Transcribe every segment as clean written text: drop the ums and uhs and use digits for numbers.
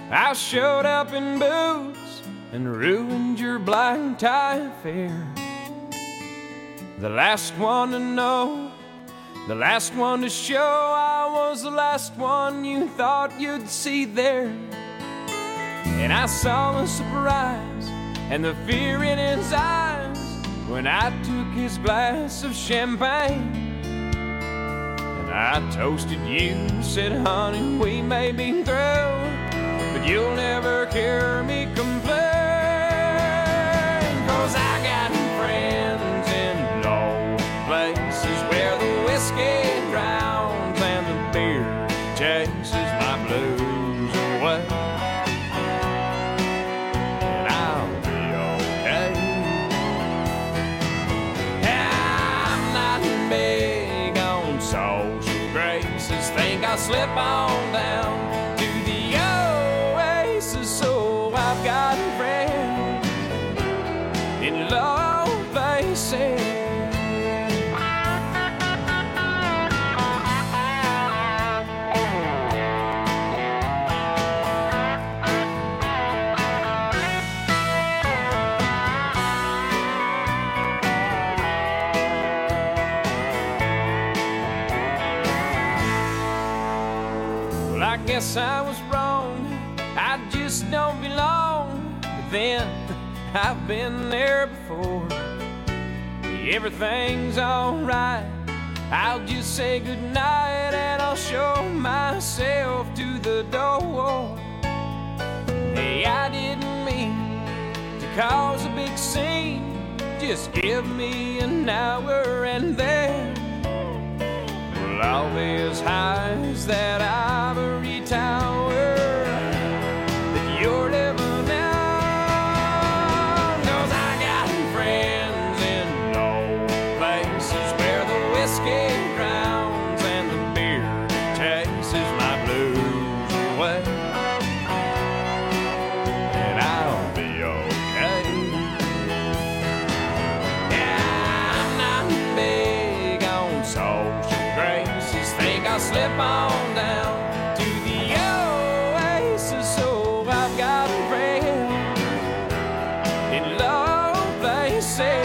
I showed up in boots and ruined your black tie affair. The last one to know, the last one to show, I was the last one you thought you'd see there. And I saw the surprise and the fear in his eyes when I took his glass of champagne. And I toasted you, said, honey, we may be through, but you'll never hear me complain. 'Cause I got friends in low places where the whiskey drowns and the beer chases my blues away. And I'll be okay. I'm not big on social graces. Think I'll slip on down to the oasis. So I've got friends in low places. Well, I guess I was wrong, I just don't belong. But then I've been there before. Everything's alright, I'll just say goodnight and I'll show myself to the door. Hey, I didn't mean to cause a big scene. Just give me an hour and then we'll all be as high as that ivory tower that you're living on. 'Cause I got friends in low places where the whiskey drowns and the beer chases my blues away. And I'll be okay. Yeah, I'm not big on social graces. Think I'll slip on down to the oasis. So I've got friends in low places.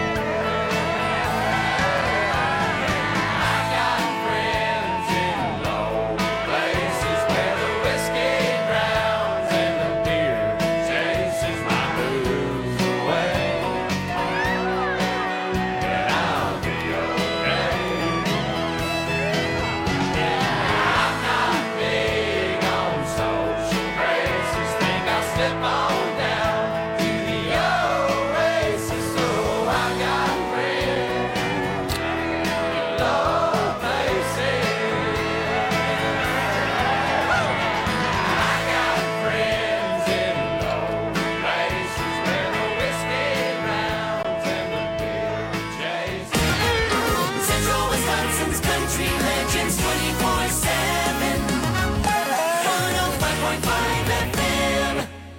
I've got friends in low places where the whiskey drowns and the beer chases my blues away. And I'll be okay. I'm not big on social graces. Think I'll slip on down to the oasis. So I've got friends in low places. I got friends in low places where the whiskey drowns and the beer chases. Central Wisconsin's country legends 24/7. 105.5 FM.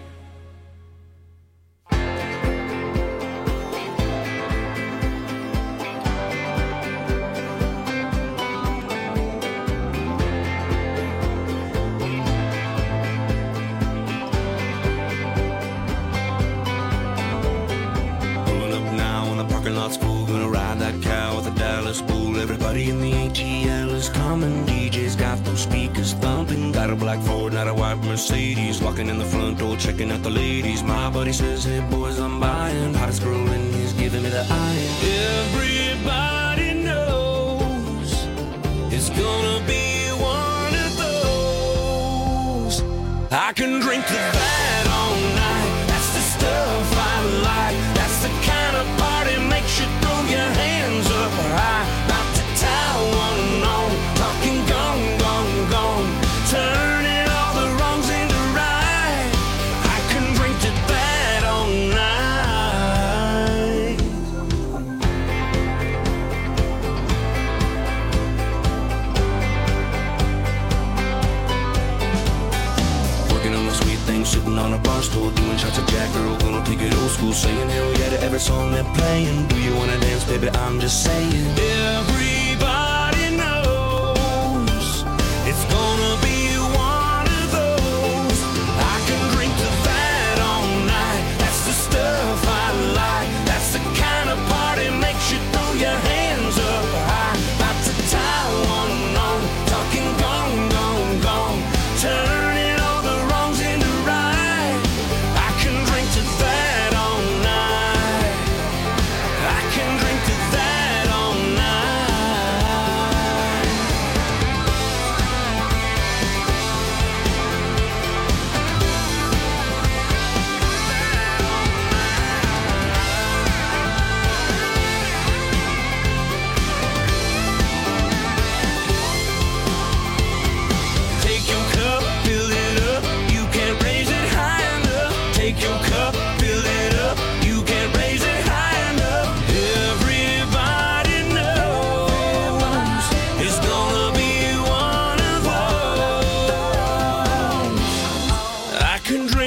Pulling up now in the parking lot's full. Gonna ride that cow with a Dallas bull. Everybody in the ATL is coming. DJ's got those speakers thumping. Got a black Ford, not a white Mercedes. Walking in the front door, checking out the ladies. My buddy says, hey boys, I'm buying. Hottest girl in, he's giving me the eye. Everybody knows it's gonna be one of those. I can drink to that all night. That's the stuff I like. That's the kind of party makes you throw your hands up high. About to tie one on, talking gone, gone, gone. Turning all the wrongs into right. I can drink to that all night. Working on the sweet thing, sitting on a bar stool, doing shots of Jack. Girl, gonna take it old school, saying hell yeah to every song they're playing. Do you wanna dance, baby? I'm just saying. Everybody knows it's gonna be one of those. I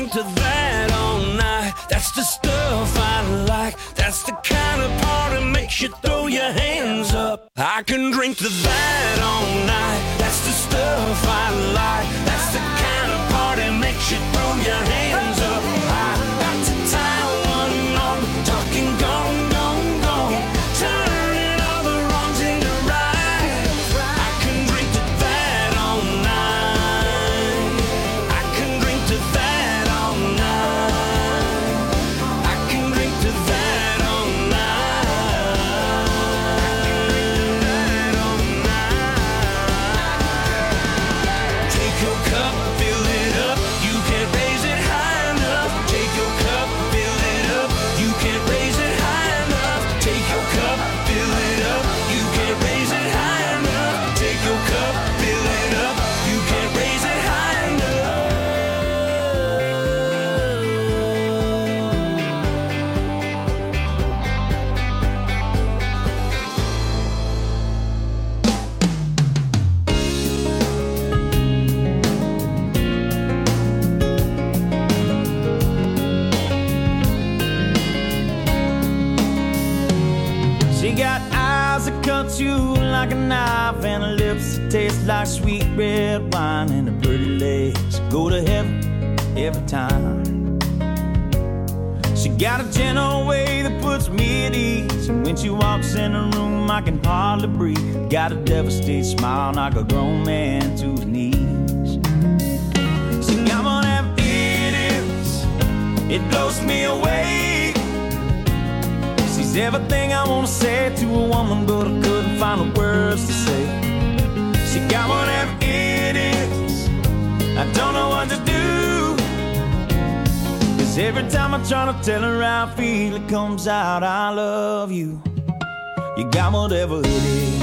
drink to that all night. That's the stuff I like. That's the kind of party makes you throw your hands up. I can drink to that all night. That's the stuff I like. That's the kind of party makes you throw your hands up. I got to tie one on, talking gone, gone, gone, turning all the wrongs into right. I can drink to that all night. I can drink to that all night. I can drink to that all night. Take your cup, fill it up. You can't raise it high enough. Take your cup, fill it up. You can't raise it high enough. Take your cup, fill it up. You can't raise it high enough. Take your cup, fill it up. You can't raise it high enough. She got eyes that cut you like a knife, and her lips that taste like sweet red wine, and her pretty legs go to heaven every time. She got a gentle way that puts me at ease, and when she walks in the room I can hardly breathe. Got a devastated smile, knock a grown man to his knees. She got one of them idiots, it blows me away. She's everything I wanna say to a woman, but I couldn't find the words to say. She got one of them idiots, I don't know what to do. 'Cause every time I try to tell her how I feel, it comes out, I love you. You got whatever it is.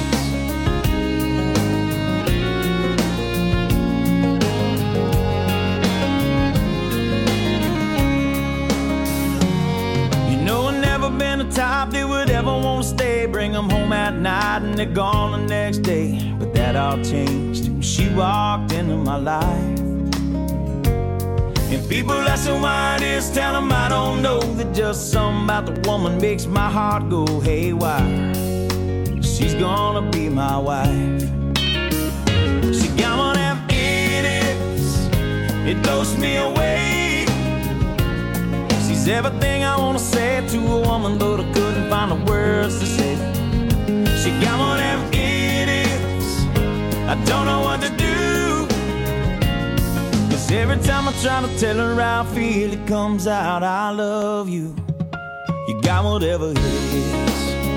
You know I've never been the type that would ever want to stay. Bring them home at night and they're gone the next day. But that all changed when she walked into my life. And people ask me why it is, tell them I don't know. That just something about the woman makes my heart go haywire. She's gonna be my wife. She got one of them idiots, it blows me away. She's everything I wanna say to a woman, but I couldn't find the words to say. She got one of them idiots, I don't know what to do. 'Cause every time I try to tell her how I feel, it comes out, I love you. You got whatever it is.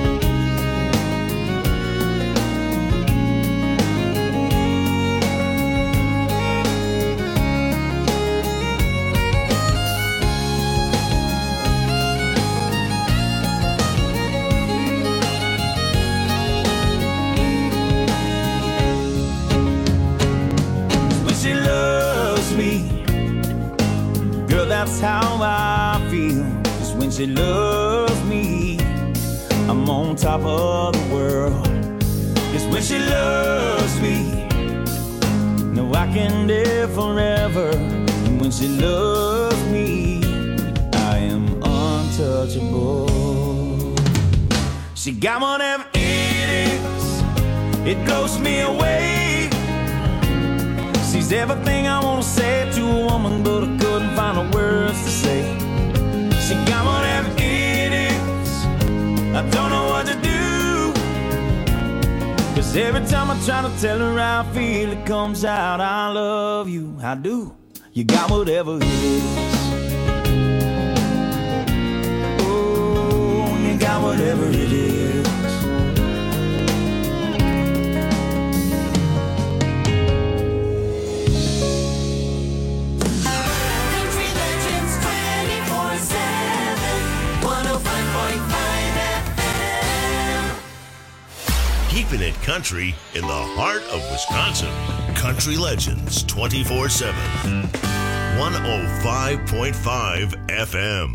That's how I feel. 'Cause when she loves me, I'm on top of the world. 'Cause when she loves me, no, I can live forever. And when she loves me, I am untouchable. She got one of them idiots, it blows me away. She's everything I wanna say to a woman, but I couldn't find the words to say. She got one of them idiots, I don't know what to do. 'Cause every time I try to tell her how I feel, it comes out, I love you, I do. You got whatever it is. Oh, you got whatever it is. Keeping it country in the heart of Wisconsin. Country Legends 24/7. 105.5 FM.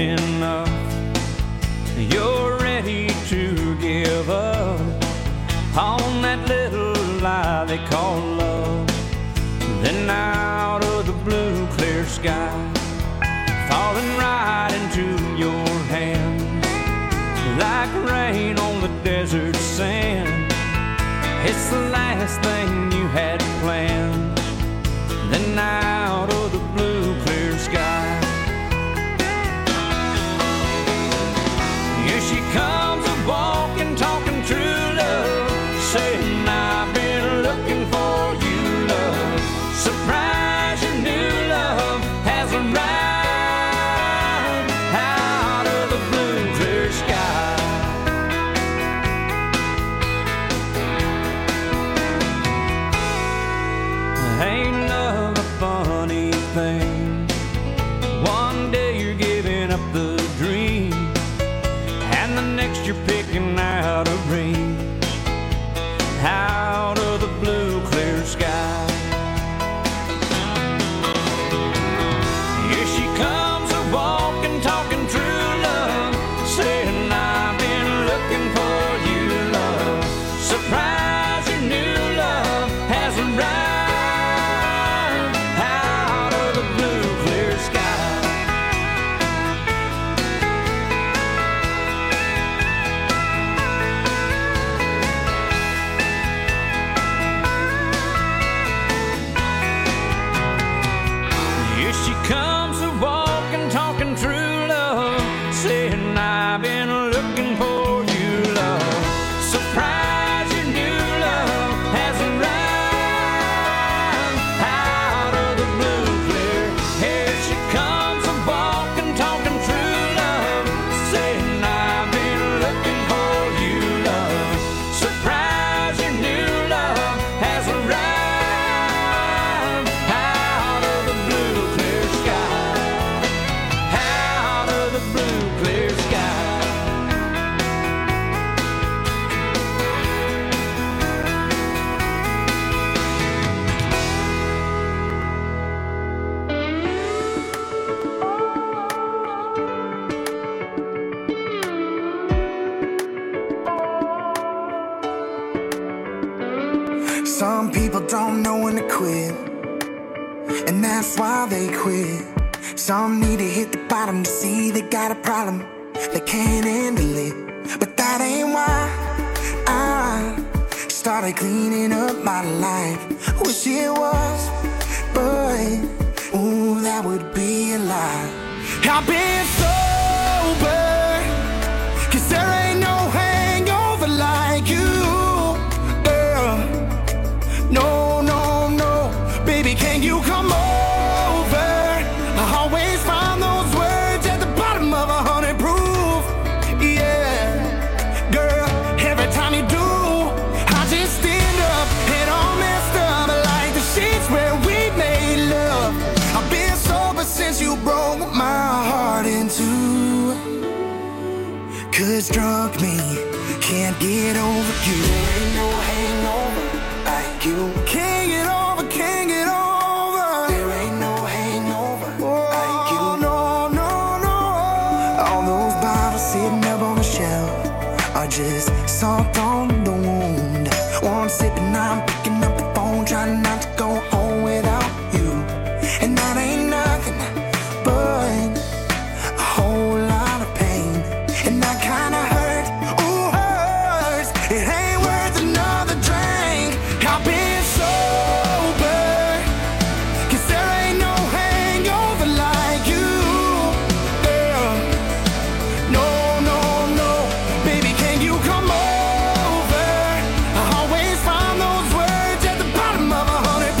enough. You're ready to give up on that little lie they call love. Then out of the blue clear sky, falling right into your hands, like rain on the desert sand. It's the last thing you had planned. Then out of the blue clear sky, here she comes a-walking, talking true love, saying I've been looking for you, love. Surprise, your new love has arrived out of the blue clear sky. Ain't love a funny thing? One day you're giving up the dream, and the next you're picking out a ring out of the blue clear sky. Here she comes a-walking, talking true love, saying I've been looking for you, love. Surprise, your new love has arrived out of the blue clear sky. Here she comes a-walking, talking true love, saying I've been looking for you, love. Surprise, your new love has arrived out of the blue clear. Here she comes a-walking, talking true love, saying I've been looking for you, love. Surprise, your new love has arrived out of the blue clear sky, out of the blue clear sky. Some people don't know when to quit, and that's why they quit. Some need to hit the bottom to see they got a problem, they can't handle it. But that ain't why I started cleaning up my life. Wish it was, but ooh, that would be a lie. I've been sober, 'cause there ain't no hangover like you, girl. No, no, no, baby, can you come over? I always find those words at the bottom of 100 proof. Yeah, girl, every time you do, I just stand up and all messed up like the sheets where we made love. I've been sober since you broke my heart in two, 'cause drunk me can't get over you. There ain't no hangover like you. Can't get over, can't get over. There ain't no hangover like you. No, no, no. All those bottles sitting up on the shelf are just salt on the wound. One sip and I'm picking up the phone, trying not to go home without you. And that ain't nothing but a whole lot of pain. And that kinda hurt, ooh, hurts. It ain't worth another drink. I've been sober, 'cause there ain't no hangover like you, girl. No, no, no, baby, can you come over? I always find those words at the bottom of 100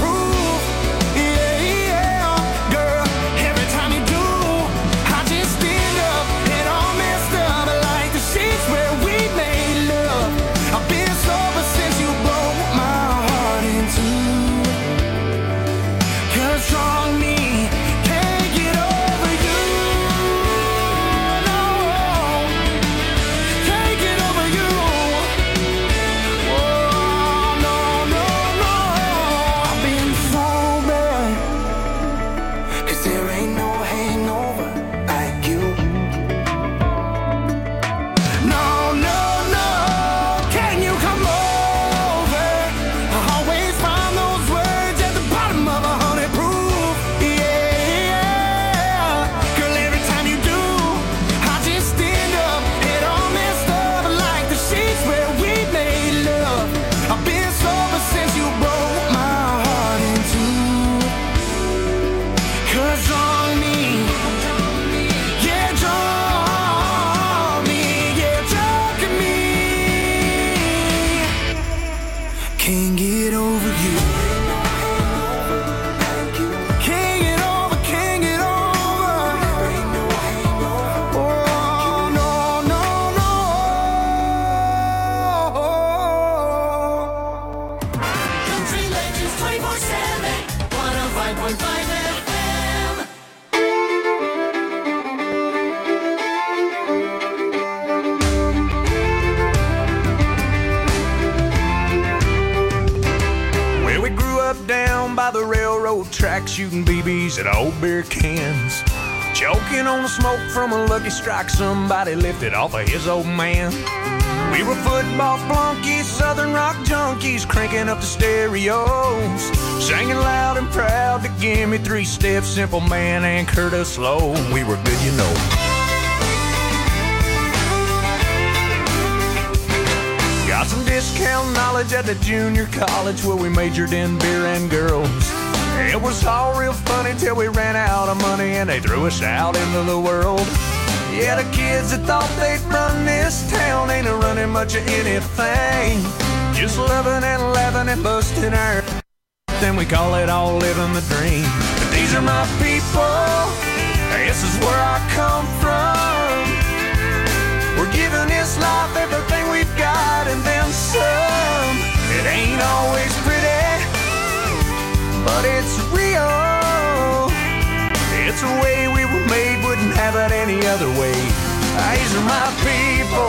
can't get over you. Can't get over, can't get over. Oh, no, no, no. Country Legends 24/7, 105.5 FM. Well, we grew up down by the railroad tracks, shooting BBs at old beer cans. Choking on the smoke from a Lucky Strike somebody lifted off of his old man. We were football flunkies, southern rock junkies, cranking up the stereos, singing loud and proud to Give Me Three Steps, Simple Man, and Curtis Slow. We were good, you know. Got some discount knowledge at the junior college where we majored in beer and girls. It was all real funny till we ran out of money and they threw us out into the world. Yeah, the kids that thought they'd run this town ain't running much of anything. Just loving and laughing and busting our then we call it all living the dream. But these are my people, this is where I come from. We're giving this life everything we've got and then some. It ain't always pretty, but it's real. It's a way we were made, wouldn't have it any other way. These are my people.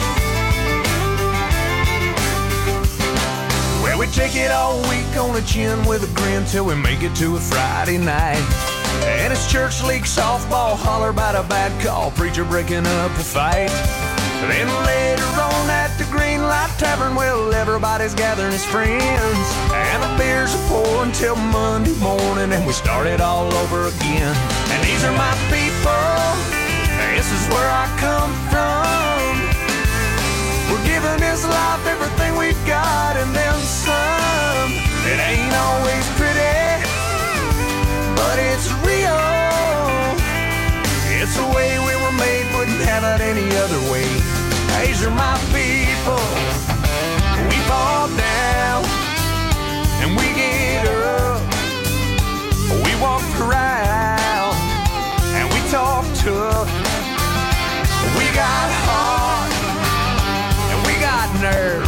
Well, we take it all week on the chin with a grin till we make it to a Friday night. And it's church league softball, holler about a bad call, preacher breaking up a fight. Then later on at the Green Light Tavern, well, everybody's gathering as friends, and the beers are pouring till Monday morning, and we start it all over again. And these are my people, this is where I come from. We're giving this life everything we've got and then some. It ain't always pretty, but it's real. It's the way we were made, wouldn't have it any other way. These are my people. We fall down and we get up. We walk around and we talk tough. We got heart and we got nerve.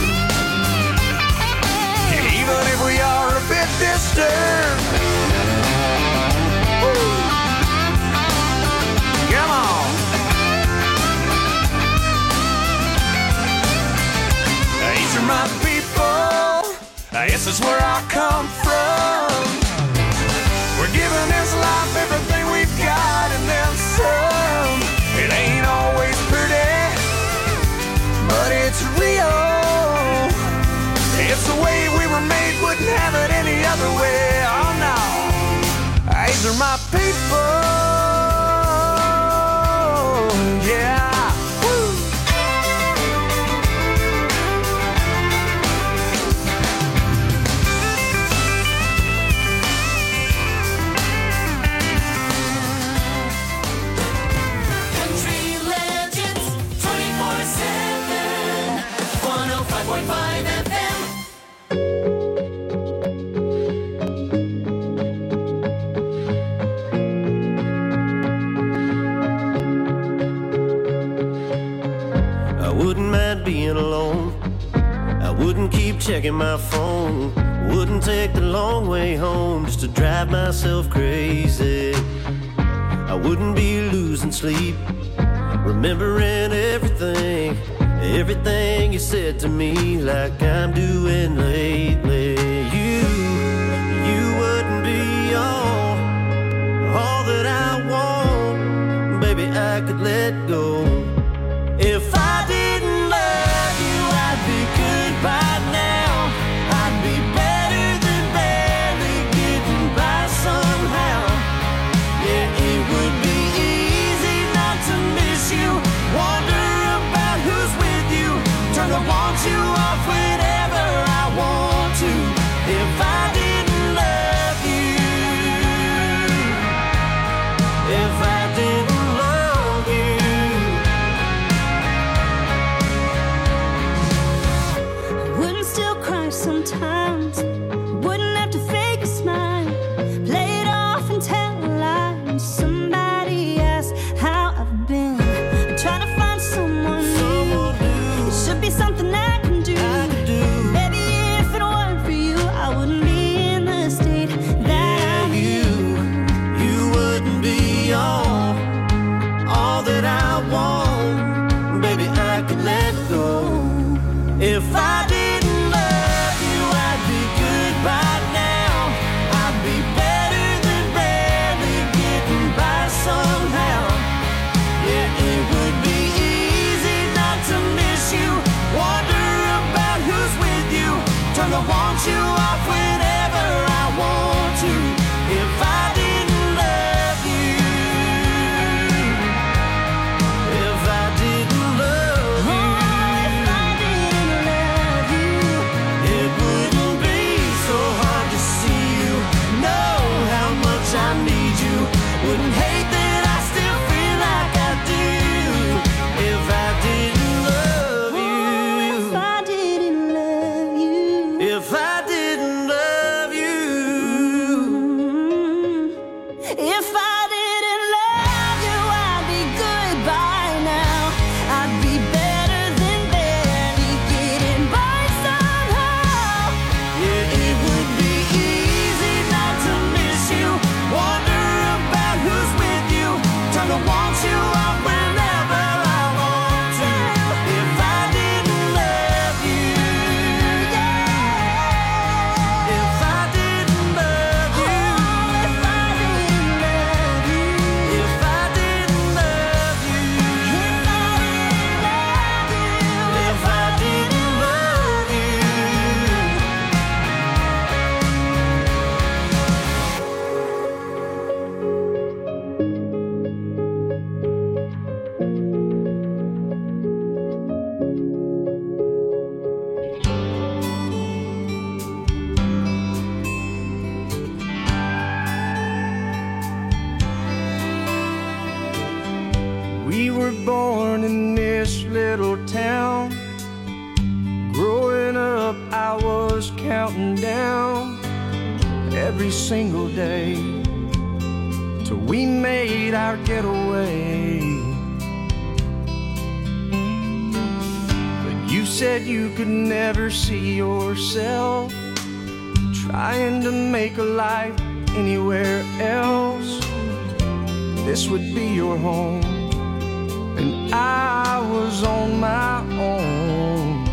Even if we are a bit disturbed. Woo. Come on. These are my people. This is where I come from. We're giving this life everything we've got and then some. It ain't always pretty, but it's real. It's the way we were made, wouldn't have it any other way. Oh no. These are my people. Yeah. Woo. Country Legends 24/7, 105.5 FM. I wouldn't mind being alone. I wouldn't keep checking my phone. Wouldn't take the long way home just to drive myself crazy. I wouldn't be losing sleep, remembering everything, everything you said to me, like I'm doing lately. You wouldn't be all that I want. Baby, I could let go. If I didn't love you, I'd be good by now. I'd be better than barely getting by somehow. Yeah, it would be easy not to miss you. Wonder about who's with you. Turn the want you off whenever I want to. If I didn't love you, if I didn't love you. times. Wouldn't have to fake a smile, play it off and tell a lie. When somebody asks how I've been, I try to find someone new. It should be something I can do. Baby, if it weren't for you, I wouldn't be in the state that I'm in. You wouldn't be all that I want. Baby, I could let go. If I didn't love you, I'd be good by now. I'd be better than barely getting by somehow. Yeah, it would be easy not to miss you. Wonder about who's with you. Turn the want you off whenever I want to. If I didn't love you, if I didn't love you, If I didn't love you, it wouldn't be so hard to see you. Know how much I need you. Wouldn't hate that I still feel like I do. If I didn't love you, if I didn't love you, if I didn't love you. if I didn't love you, I'd be good by now. I'd be better than barely getting by somehow. Yeah, it would be easy not to miss you. Wonder about who's with you. Turn to want you off whenever I want to. If I didn't love you, if I didn't love you, If I didn't love you, if I didn't love you, if I didn't love you, if I didn't love you. We were born in this little town. Growing up, I was counting down every single day till we made our getaway. But you said you could never see yourself trying to make a life anywhere else. This would be your home, and I was on my own.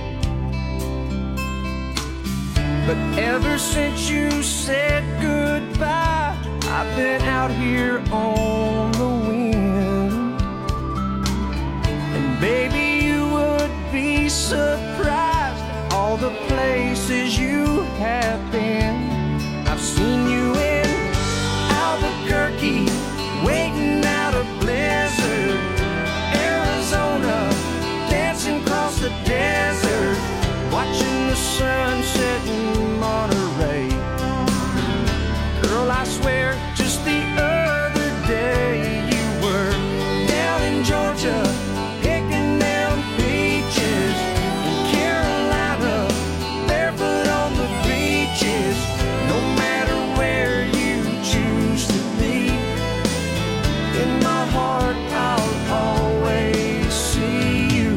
But ever since you said goodbye, I've been out here on the wind. And baby, you would be surprised at all the places you have been. I've seen you in Albuquerque, waiting out a blizzard, Arizona, dancing across the desert, watching the sun set in Monterey. Girl, I swear, just the other day you were down in Georgia, picking down peaches, in Carolina, barefoot on the beaches. No matter where you choose to be, in my heart I'll always see you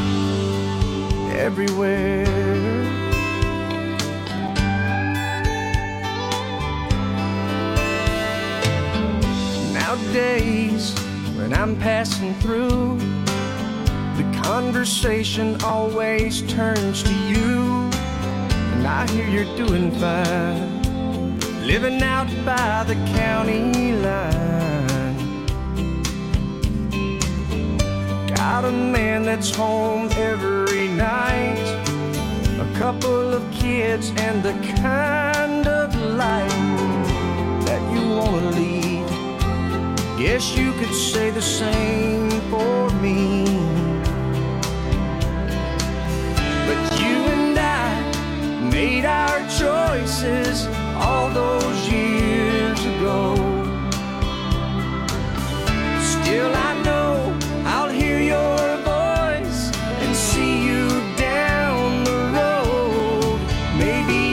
everywhere. Nowadays, when I'm passing through, the conversation always turns to you. And I hear you're doing fine, living out by the county line. Got a man that's home every night, a couple of kids, and the kind of life that you wanna lead. Guess you could say the same for me. But you and I made our choices all those years ago. Still I know I'll hear your voice and see you down the road. Maybe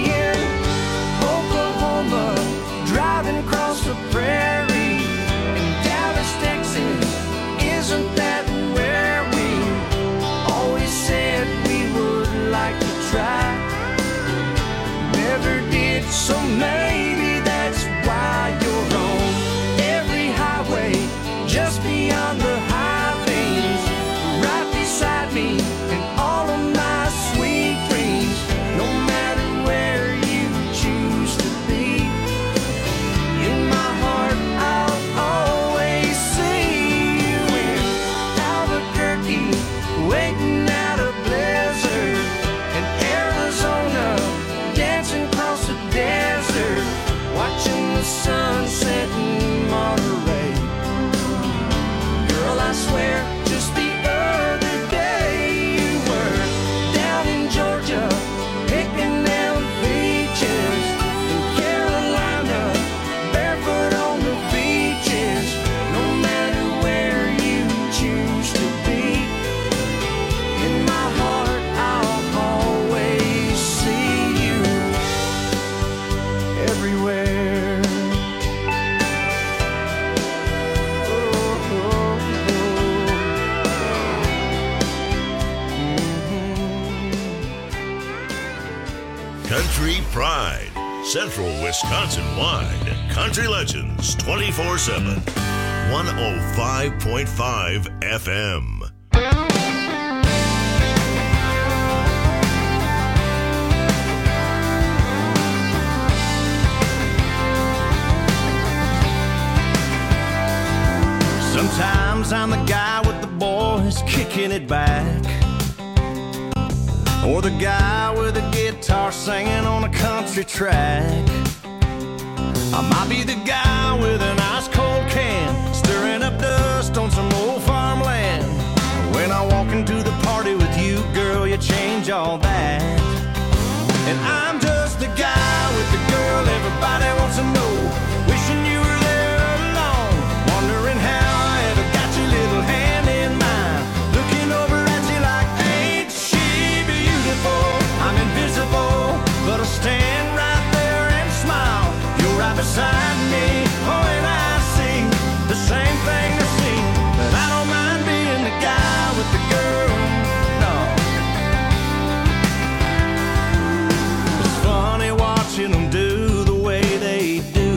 So maybe that's why you're on every highway, just beyond the high things, right beside me in all of my sweet dreams. No matter where you choose to be, in my heart I'll always see you in Albuquerque, waiting out a blizzard, in Arizona, dancing across the desert, watching the sunset in Monterey. Girl, I swear, just the other day you were down in Georgia, picking them peaches, in Carolina, barefoot on the beaches. No matter where you choose to be, in my heart I'll always see you everywhere. Country Pride, Central Wisconsin-wide. Country Legends 24/7. 105.5 FM. Sometimes I'm the guy with the boys kicking it back, or the guy with a guitar singing on a country track. I might be the guy with an ice cold can, stirring up dust on some old farmland. When I walk into the party with you, girl, you change all that. And I'm just the guy with the girl everybody wants to know, wishing you were there alone, wondering how I ever got your little hand in mine, looking over at you like, ain't she beautiful? I'm invisible, but I stand right there and smile. You're right beside me, oh, and I see the same thing they're seeing. But I don't mind being the guy with the girl, no. It's funny watching them do the way they do.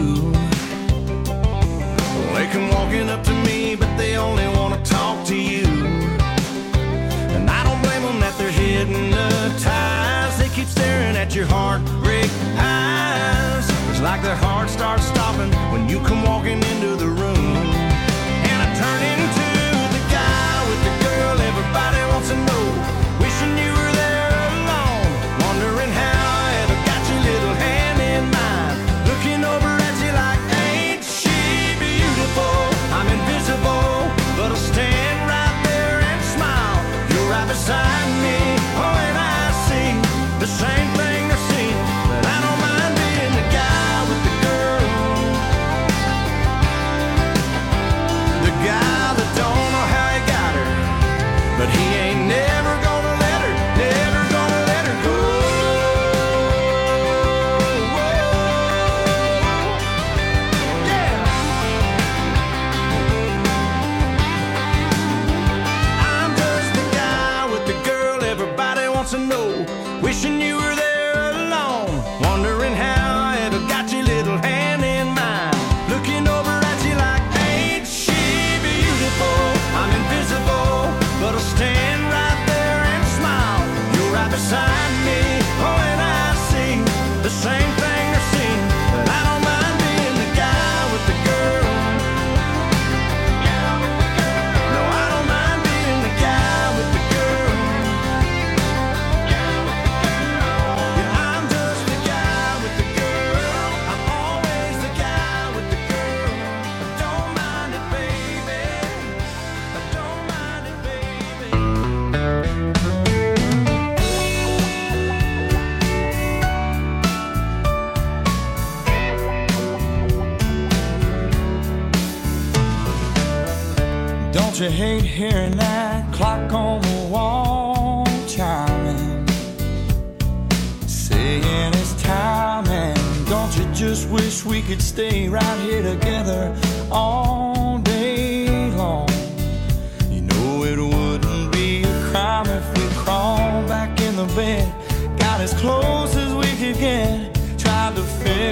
They come walking up to me, but they only want to talk to you. And I don't blame them that they're hypnotized. They keep staring at your heartbreak eyes. It's like their heart starts stopping when you come walking into the room. And I turn into the guy with the girl everybody wants to know, wishing you were there alone, wondering how I ever got your little hand in mine, looking over at you like, ain't she beautiful? I'm invisible, but I'll stand right there and smile. You're right beside me, oh, and I see the same thing they're seeing. But I don't mind being the guy with the girl, the guy that don't know how he got her, but he ain't never gonna let her, never gonna let her go. Yeah. I'm just the guy with the girl everybody wants to know, wishing you were there alone, wondering how I ever got your little hand in mine, looking over at you like, ain't she beautiful? I'm invisible, but I'll stand right there and smile. You're right beside me, oh, and I see the same thing they're seeing. But I don't mind being the guy with the girl. No, I don't mind being the guy with the girl. Yeah, I'm just the guy with the girl. I'm always the guy with the girl. I don't mind it, baby. I don't mind it, baby. Don't you hate hearing that clock on the wall chiming, saying it's time? And don't you just wish we could stay right here together all day long? You know it wouldn't be a crime if we crawled back in the bed, got as close as we could get, tried to figure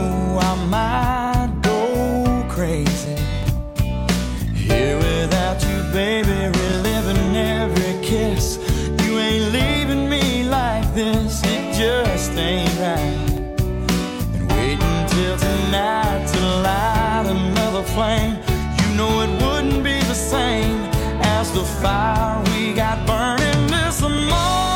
I might go crazy here without you, baby, reliving every kiss. You ain't leaving me like this, it just ain't right. And waiting till tonight to light another flame, you know it wouldn't be the same as the fire we got burning this morning.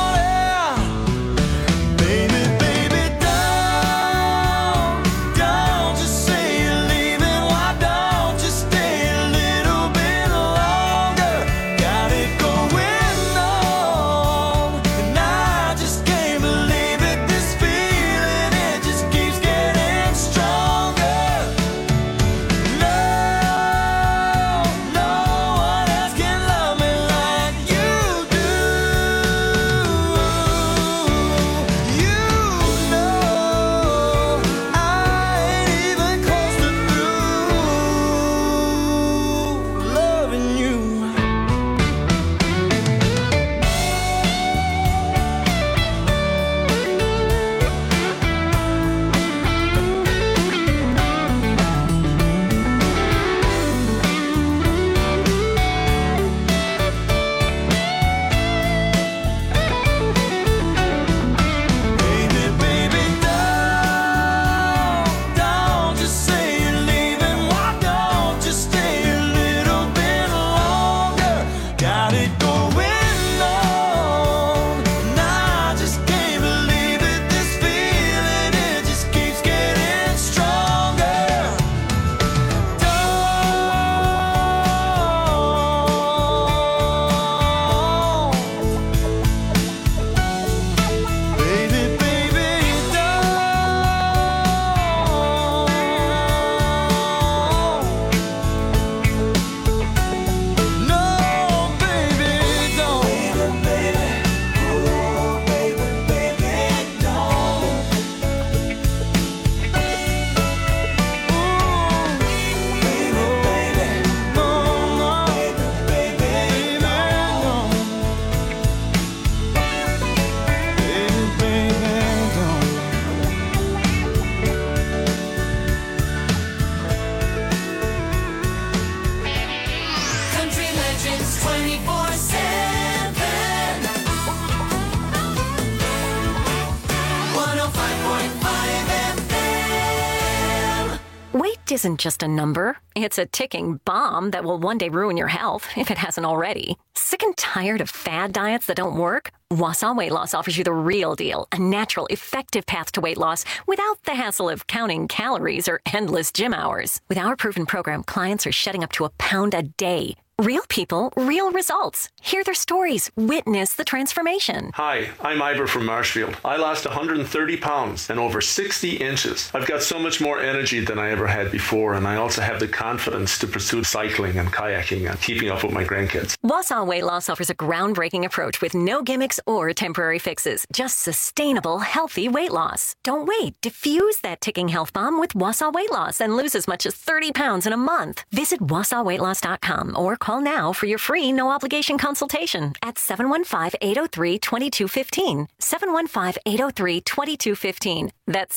Isn't just a number. It's a ticking bomb that will one day ruin your health, if it hasn't already. Sick and tired of fad diets that don't work? Wausau Weight Loss offers you the real deal, a natural, effective path to weight loss without the hassle of counting calories or endless gym hours. With our proven program, clients are shedding up to 1 pound a day. Real people, real results. Hear their stories. Witness the transformation. Hi, I'm Ivor from Marshfield. I lost 130 pounds and over 60 inches. I've got so much more energy than I ever had before, and I also have the confidence to pursue cycling and kayaking and keeping up with my grandkids. Wausau Weight Loss offers a groundbreaking approach with no gimmicks or temporary fixes. Just sustainable, healthy weight loss. Don't wait. Diffuse that ticking health bomb with Wausau Weight Loss and lose as much as 30 pounds in a month. Visit WausauWeightLoss.com or call now for your free no-obligation consultation at 715-803-2215. 715-803-2215. That's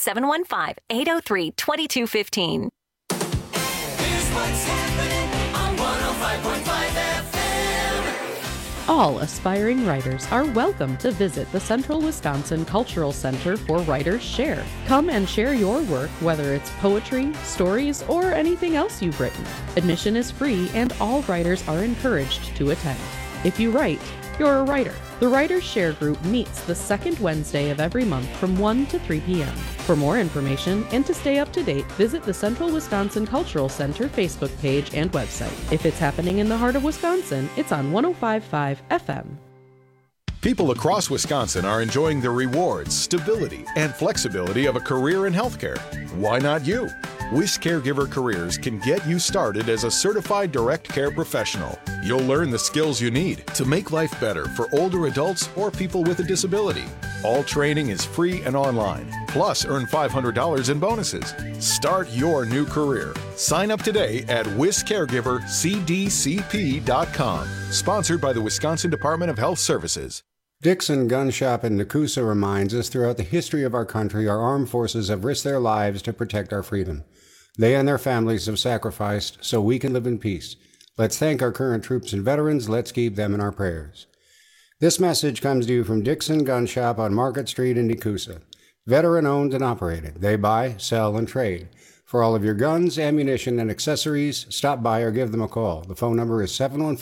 715-803-2215. Here's what's happening on 105.5 FM. All aspiring writers are welcome to visit the Central Wisconsin Cultural Center for Writers Share. Come and share your work, whether it's poetry, stories, or anything else you've written. Admission is free and all writers are encouraged to attend. If you write, you're a writer. The Writers Share group meets the second Wednesday of every month from 1 to 3 p.m. For more information and to stay up to date, visit the Central Wisconsin Cultural Center Facebook page and website. If it's happening in the heart of Wisconsin, it's on 105.5 FM. People across Wisconsin are enjoying the rewards, stability, and flexibility of a career in healthcare. Why not you? WIS Caregiver Careers can get you started as a certified direct care professional. You'll learn the skills you need to make life better for older adults or people with a disability. All training is free and online. Plus, earn $500 in bonuses. Start your new career. Sign up today at WISCaregiverCDCP.com. Sponsored by the Wisconsin Department of Health Services. Dixon Gun Shop in Nakusa reminds us throughout the history of our country, our armed forces have risked their lives to protect our freedom. They and their families have sacrificed so we can live in peace. Let's thank our current troops and veterans. Let's keep them in our prayers. This message comes to you from Dixon Gun Shop on Market Street in Nakusa. Veteran-owned and operated. They buy, sell, and trade. For all of your guns, ammunition, and accessories, stop by or give them a call. The phone number is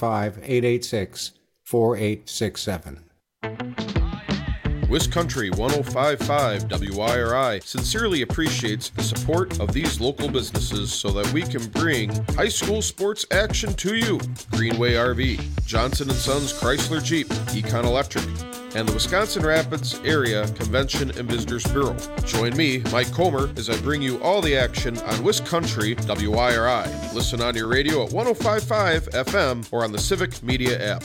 715-886-4867. Wiscountry 105.5 WIRI sincerely appreciates the support of these local businesses so that we can bring high school sports action to you. Greenway RV, Johnson & Sons Chrysler Jeep, Econ Electric, and the Wisconsin Rapids Area Convention and Visitors Bureau. Join me, Mike Comer, as I bring you all the action on Wiscountry WIRI. Listen on your radio at 105.5 FM or on the Civic Media app.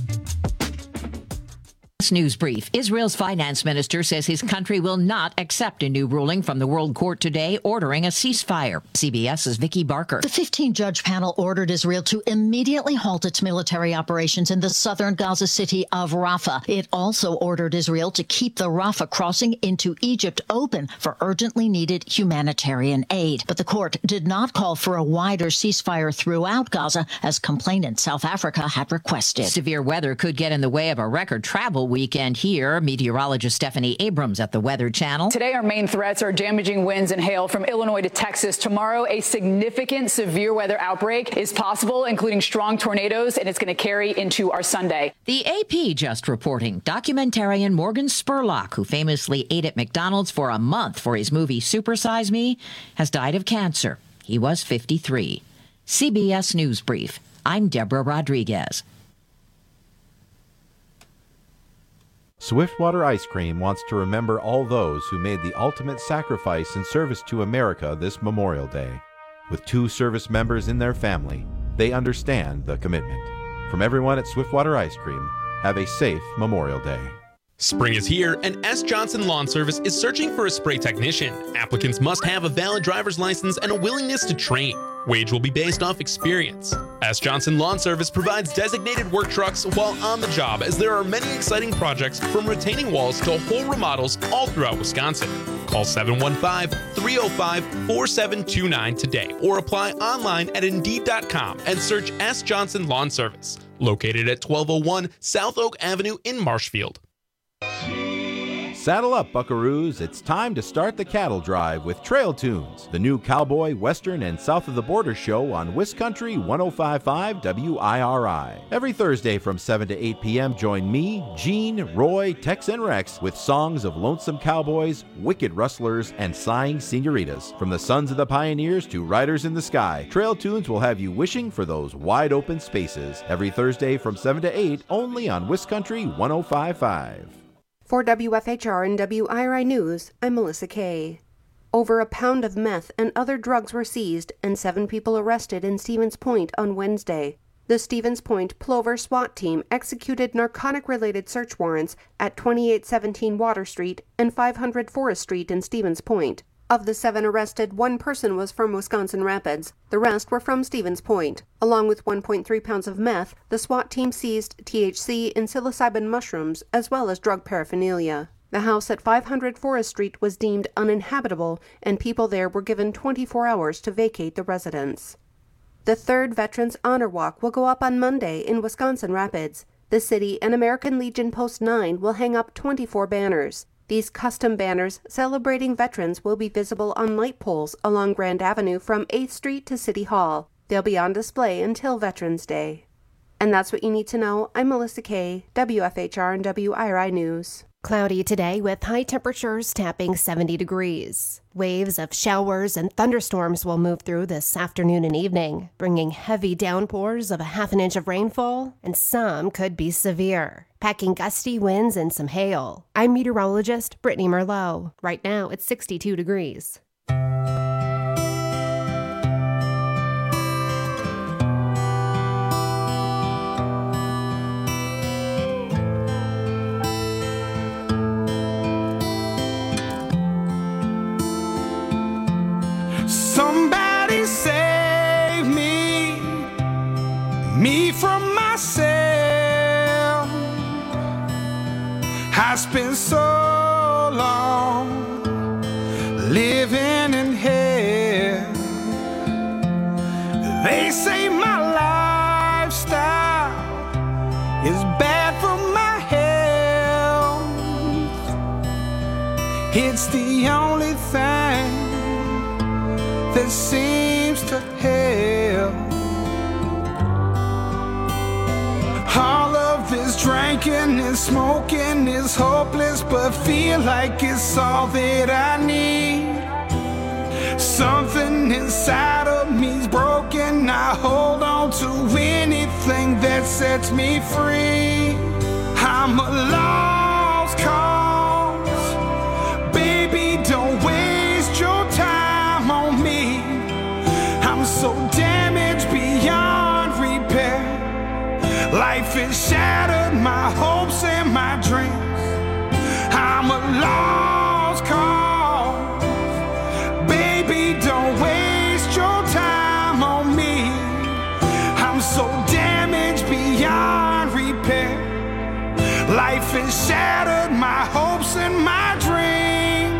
News brief. Israel's finance minister says his country will not accept a new ruling from the World Court today ordering a ceasefire. CBS's Vicki Barker. The 15-judge panel ordered Israel to immediately halt its military operations in the southern Gaza city of Rafah. It also ordered Israel to keep the Rafah crossing into Egypt open for urgently needed humanitarian aid. But the court did not call for a wider ceasefire throughout Gaza, as complainant South Africa had requested. Severe weather could get in the way of a record travel weekend here. Meteorologist Stephanie Abrams at the Weather Channel. Today, our main threats are damaging winds and hail from Illinois to Texas. Tomorrow, a significant severe weather outbreak is possible, including strong tornadoes, and it's going to carry into our Sunday. The AP just reporting documentarian Morgan Spurlock, who famously ate at McDonald's for a month for his movie Super Size Me, has died of cancer. He was 53. CBS News Brief. I'm Deborah Rodriguez. Swiftwater Ice Cream wants to remember all those who made the ultimate sacrifice in service to America this Memorial Day. With 2 service members in their family, they understand the commitment. From everyone at Swiftwater Ice Cream, have a safe Memorial Day. Spring is here, and S. Johnson Lawn Service is searching for a spray technician. Applicants must have a valid driver's license and a willingness to train. Wage will be based off experience. S. Johnson Lawn Service provides designated work trucks while on the job, as there are many exciting projects from retaining walls to whole remodels all throughout Wisconsin. Call 715-305-4729 today or apply online at Indeed.com and search S. Johnson Lawn Service, located at 1201 South Oak Avenue in Marshfield. Saddle up, buckaroos. It's time to start the cattle drive with Trail Tunes, the new cowboy, western, and south of the border show on Wiscountry 105.5 WIRI. Every Thursday from 7 to 8 p.m., join me, Gene, Roy, Tex, and Rex with songs of lonesome cowboys, wicked rustlers, and sighing senoritas. From the sons of the pioneers to riders in the sky, Trail Tunes will have you wishing for those wide open spaces. Every Thursday from 7 to 8, only on Wiscountry 105.5. For WFHR and WIRI News, I'm Melissa Kay. Over a pound of meth and other drugs were seized and 7 people arrested in Stevens Point on Wednesday. The Stevens Point Plover SWAT team executed narcotic-related search warrants at 2817 Water Street and 500 Forest Street in Stevens Point. Of the 7 arrested, 1 person was from Wisconsin Rapids. The rest were from Stevens Point. Along with 1.3 pounds of meth, the SWAT team seized THC and psilocybin mushrooms, as well as drug paraphernalia. The house at 500 Forest Street was deemed uninhabitable, and people there were given 24 hours to vacate the residence. The 3rd Veterans Honor Walk will go up on Monday in Wisconsin Rapids. The city and American Legion Post 9 will hang up 24 banners. These custom banners celebrating veterans will be visible on light poles along Grand Avenue from 8th Street to City Hall. They'll be on display until Veterans Day. And that's what you need to know. I'm Melissa Kay, WFHR and WIRI News. Cloudy today with high temperatures tapping 70 degrees. Waves of showers and thunderstorms will move through this afternoon and evening, bringing heavy downpours of a half an inch of rainfall, and some could be severe, packing gusty winds and some hail. I'm meteorologist Brittany Merlot. Right now it's 62 degrees. Somebody save me from myself. spent so long living in hell. They say my lifestyle is bad for my health. It's the only thing that seems to help. All of this drinking and smoking is hopeless, but feel like it's all that I need. Something inside of me's broken. I hold on to anything that sets me free. I'm a lost cause. Baby, don't waste your time on me. I'm so damaged beyond repair. Life has shattered my hopes and my dreams. I'm a lost cause. Baby, don't waste your time on me. I'm so damaged beyond repair. Life has shattered my hopes and my dreams.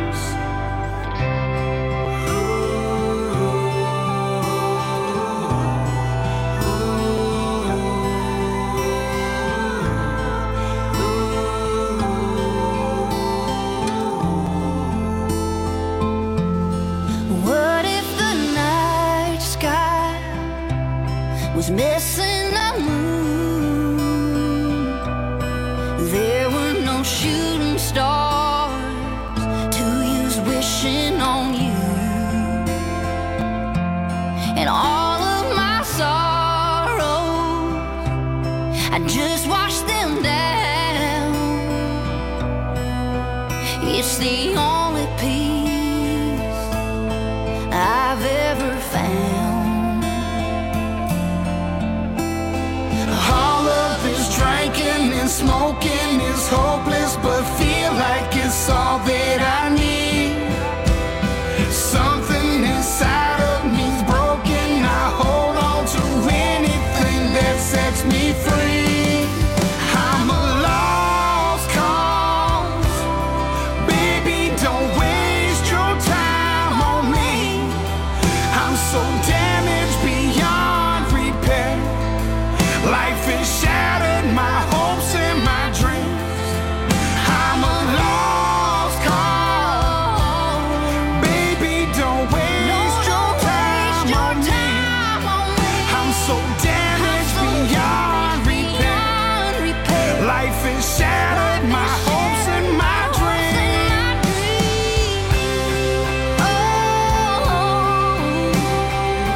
Was missing a moon. There were no shooting stars to use wishing on you. And all of my sorrows, I just washed them down. It's the only peace I've ever found. Drinking and smoking is hopeless, but feel like it's all that I need. Something inside of me's broken. I hold on to anything that sets me free. I'm a lost cause. Baby, don't waste your time on me. I'm so damaged beyond repair. Life is shattered, my hopes and my dreams. I'm a lost cause. Baby, don't waste your time on me. I'm so damaged beyond repair. Life is shattered, my hopes and my dreams.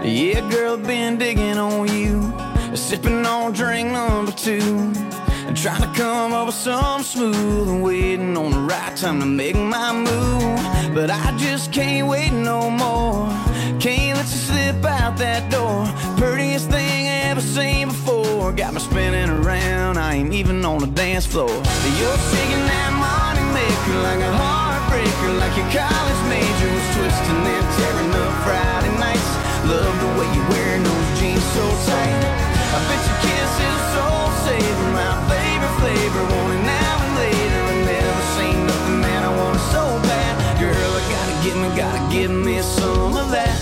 Yeah, girl, been digging on you, sipping on drink number 2, and trying to come up with something smooth and waiting on the right time to make my move. But I just can't wait no more. Can't let you slip out that door. Prettiest thing I ever seen before. Got me spinning around, I ain't even on the dance floor. You're shaking that money maker like a heartbreaker, like your college major was twisting and tearing up Friday nights. Love the way you wearing those jeans so tight. I bet your kiss is a soul saver, my favorite flavor. Want it now and later. I never seen nothing that I want so bad. Girl, I gotta give me some of that.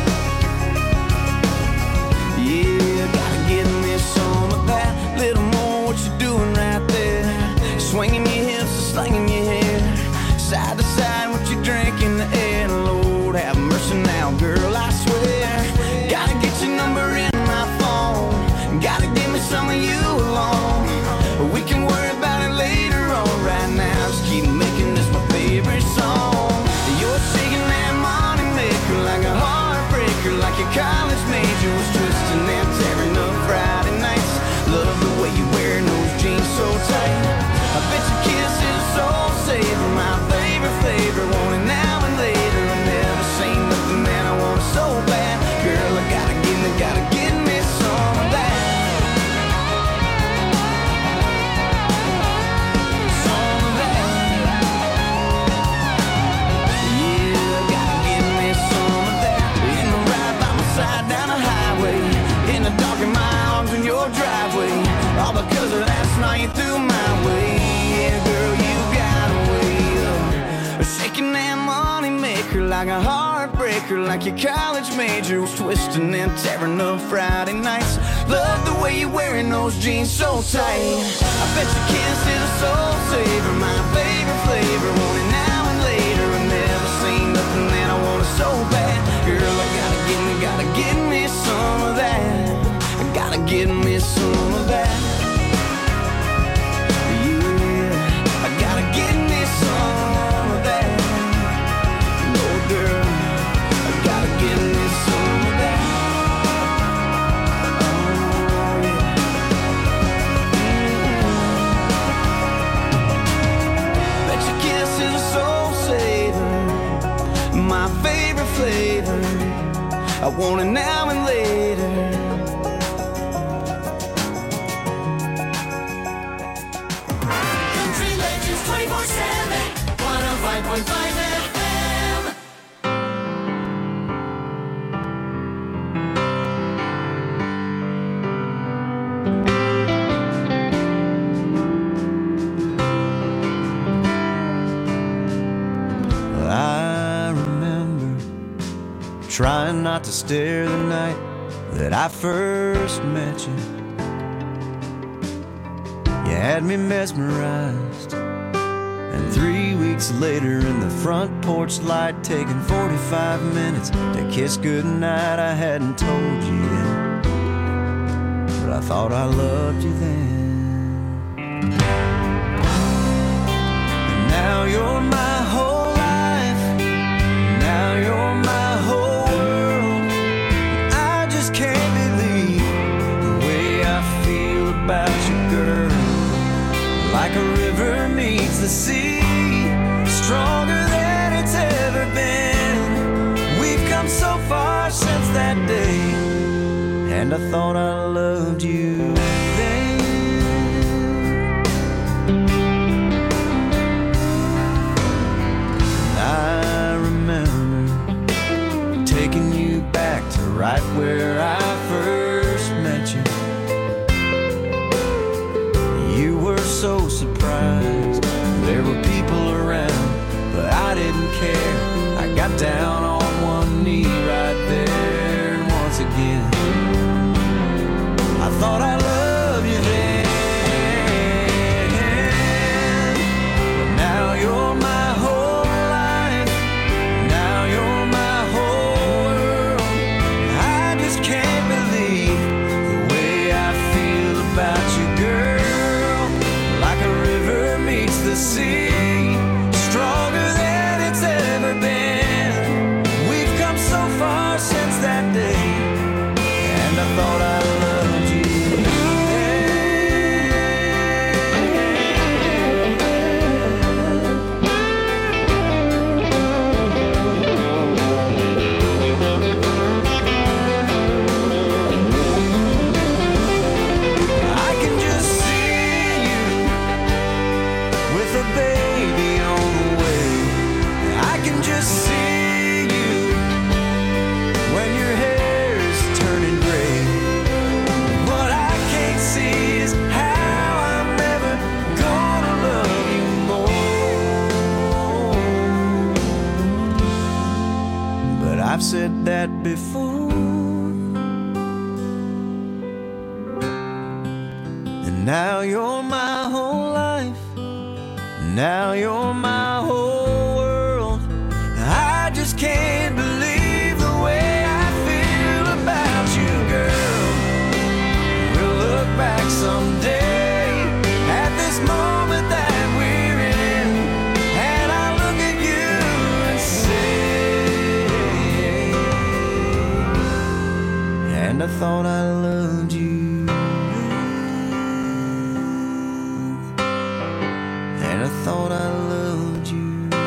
Yeah, gotta give me some of that. Little more what you doing right there. Swinging your hips and slinging your hair. Side to side, what you drink in the air. Lord, have mercy now, girl, I swear. Gotta get your number in my phone. Gotta give me some of you alone. We can worry about it later on. Right now, just keep making this my favorite song. You're shaking that money maker like a heartbreaker, like your college major was twisting and tearing up Friday nights. Love the way you wearing those jeans so tight. I bet your kiss is a soul saver, my favorite flavor. Want it now and later. I never seen nothing that I want so bad. Girl, I gotta give me some of that. Some of that. Yeah, gotta give me some of that. In the ride by my side down the highway, in the dark in my arms in your driveway. All because of last night you threw my way. Yeah, girl, you got a way of shaking that money maker like a heartbreaker, like your college major was twisting and tearing up Friday nights. Love the way you're wearing those jeans so tight. I bet your kiss is a soul saver, my favorite flavor. Want it now and later. I never seen nothing that I want so bad. Girl, I gotta give me some of that. I gotta give me some of that. Yeah, I gotta give me some of that. No, girl, I gotta give me some of that. Oh, yeah. Bet your kiss is a soul saver, my favorite flavor. I want it now and later. Country Legends 24/7, 105.5 FM. I remember trying not to stare the night that I first met you. You had me mesmerized, and 3 weeks later in the front porch light, taking 45 minutes to kiss goodnight. I hadn't told you yet, but I thought I loved you then. And now you're my whole life, now you're my whole world. I just can't believe the way I feel about you, girl. Like a river meets the sea, stronger than it's ever been. We've come so far since that day, and I thought I loved you then. I remember taking you back to right where I first met you. You were so surprised there were people around, but I didn't care. I got down on one knee right there once again. I've said that before. And now you're my whole life. Now you're my whole world. I just can't believe the way I feel about you, girl. We'll look back someday at this moment that we're in, and I'll look at you and say, and I thought I loved you. And I thought I loved you.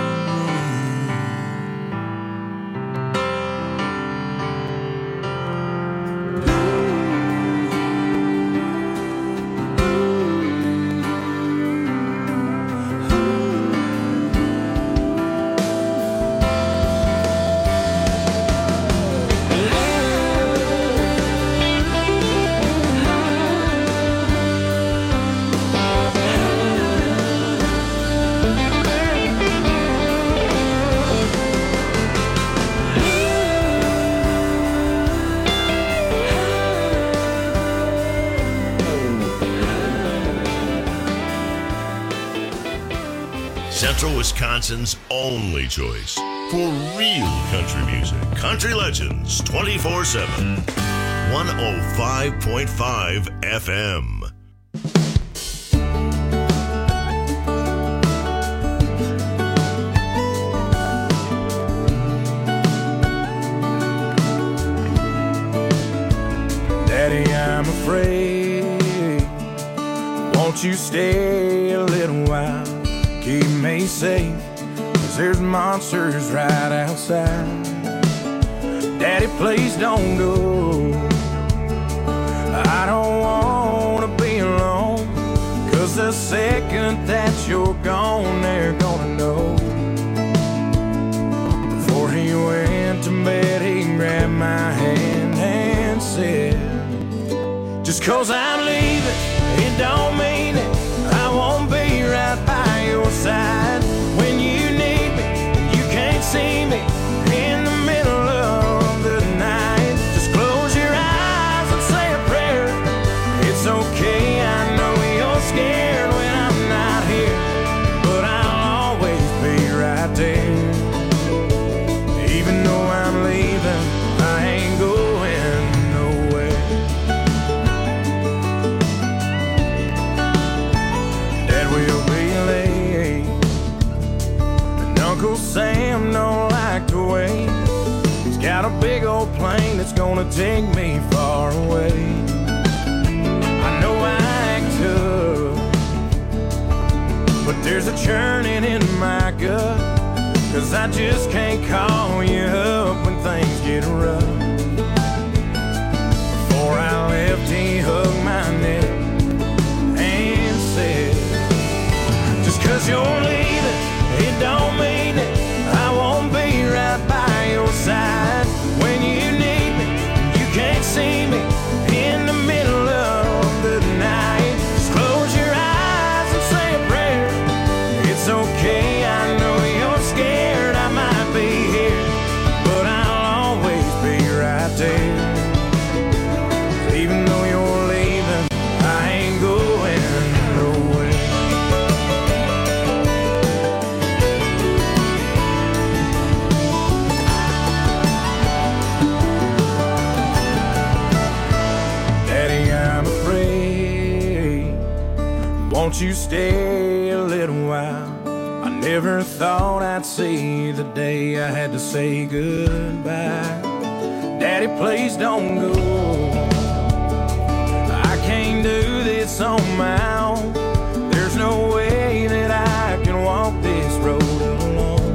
Central Wisconsin's only choice for real country music. Country Legends 24/7. 105.5 FM. Daddy, I'm afraid. Won't you stay a little while? Keep me safe, 'cause there's monsters right outside. Daddy, please don't go. I don't wanna be alone, 'cause the second that you're gone, they're gonna know. Before he went to bed, he grabbed my hand and said, just 'cause I'm leaving, it don't mean it. I won't be right by your side when you need me. You can't see me in the middle of the night. Just close your eyes and say a prayer. It's okay, I know you're scared when I'm not here, but I'll always be right there. Even though I'm leaving, I ain't going nowhere. Dad will be late, and Uncle Sam don't like to wait. He's got a big old plane that's gonna take me far away. I know I act tough, but there's a churning in my gut, 'cause I just can't call you up when things get rough. Before I left, he hugged my neck and said, just 'cause you're leaving, it don't mean it. I won't be right by your side when you need me. You can't see me in the middle of the night. Just close your eyes and say a prayer. It's okay, I know you're scared. I might be here, but I'll always be right there. Even though you're leaving, I ain't going nowhere. Daddy, I'm afraid. Won't you stay a little while? I never thought I'd see the day I had to say goodbye. Daddy, please don't go. I can't do this on my own. There's no way that I can walk this road alone.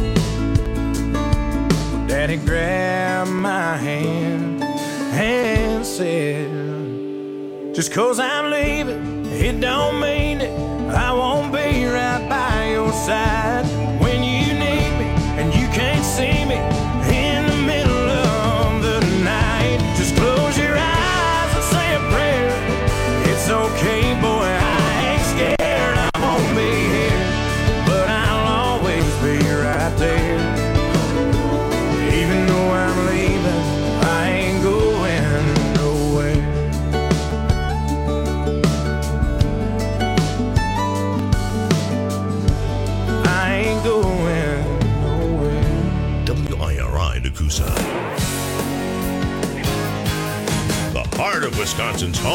Daddy grabbed my hand and said, just 'cause I'm leaving, it don't mean it. I won't be right by your side when you need me, and you can't see me in the middle of the night. Just close your eyes and say a prayer. It's okay, boy, I ain't scared. I won't be here, but I'll always be right there. Even though I'm Nekoosa. The heart of Wisconsin's home.